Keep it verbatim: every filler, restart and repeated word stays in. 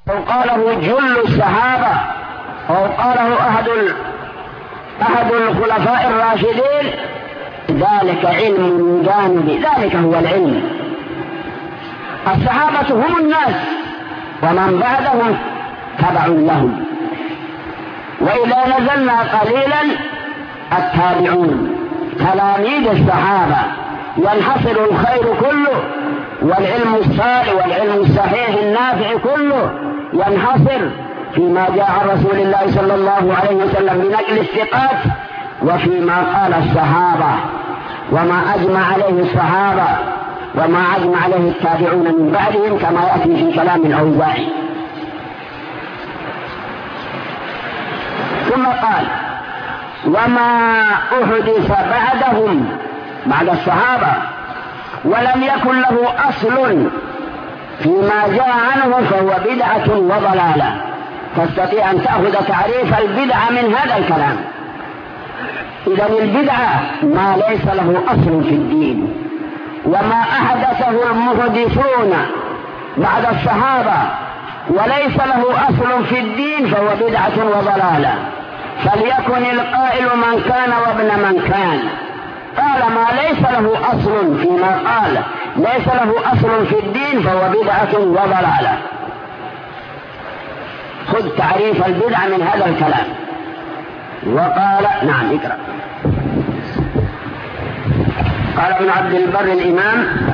أو قاله جل الصحابة أو قاله أحد أحد الخلفاء الراشدين، ذلك علم جانب، ذلك هو العلم. الصحابة هم الناس ومن بعدهم تبع لهم، وإذا نزلنا قليلا التابعون تلاميذ الصحابة ينحصر الخير كله، والعلم الصالح والعلم الصحيح النافع كله ينحصر فيما جاء عن رسول الله صلى الله عليه وسلم بنقل الثقات، وفيما قال الصحابة وما أجمع عليه الصحابة وما أجمع عليه التابعون من بعدهم، كما يأتي في كلام الأوزاعي. ثم قال وما أحدث بعدهم، بعد الصحابة، ولم يكن له أصل فيما جاء عنه فهو بدعة وضلالة. تستطيع أن تأخذ تعريف البدعة من هذا الكلام. إذن البدعة ما ليس له أصل في الدين، وما أحدثه المحدثون بعد الصحابة وليس له أصل في الدين فهو بدعة وضلالة. فليكن القائل من كان وابن من كان، قال ما ليس له أصل فيما قال ليس له أصل في الدين فهو بدعة وضلالة. خذ تعريف البدعة من هذا الكلام. وقال نعم اقرأ. قال ابن عبد البر الإمام